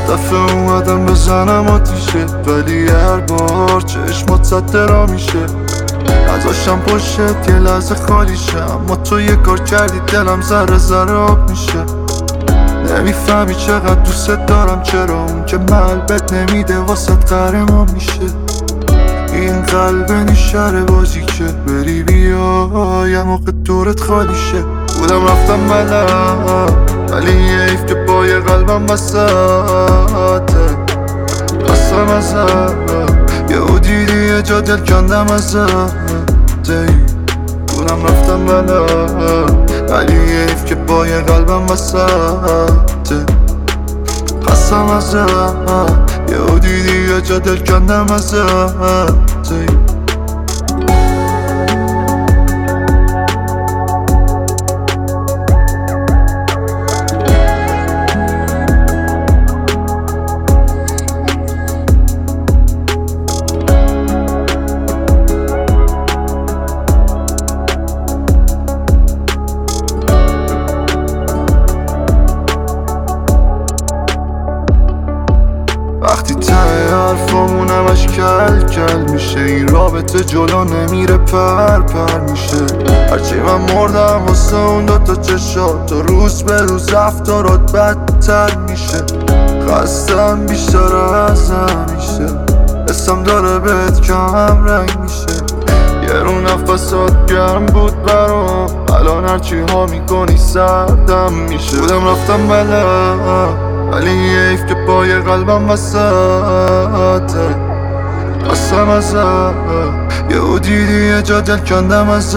دفعه اومدم بزنم آتیشه، ولی هر بار چشمات زد درا میشه. نذاشتم پشت یه لحظه خالی شه، اما تو یه کار کردی دلم ذره ذره آب میشه. نمیفهمی چقدر دوست دارم، چرا اون که قلبت نمیده واسط قهرمان میشه. این قلب نیشتر بازی که بری بیا یه موقع دورت خالی شه. بودم رفتم بلد ولی یه حیف که با یه قلبم بساته. قسم ازت یهو دیدی یه جا دل کندم ازت. بودم رفتم بلد ولی یه حیف که با یه قلبم بساته. قسم ازت یهو دیدی یه جا دل کندم ازت. وقتی ته حرفامون همش کل کل میشه، این رابطه جلو نمیره پر پر میشه. هرچی من مردم واسه اون دوتا چشات، تو روز به روز رفتارات بدتر میشه. خستم بیشتر از همیشه، اسم داره بهت کم رنگ میشه. یه رو نفسات گرم بود برام، الان هرچی ها میکنی سردم میشه. بودم رفتم بلد ولی یه حیف که با یه قلبم وسطه. قسم ازت یهو دیدی یه جا دل کندم ازت.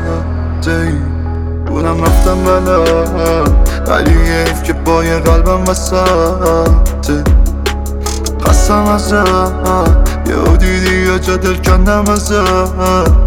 بودم رفتم بلد ولی یه حیف که با یه قلبم وسطه. قسم ازت یهو دیدی یه جا دل کندم ازت.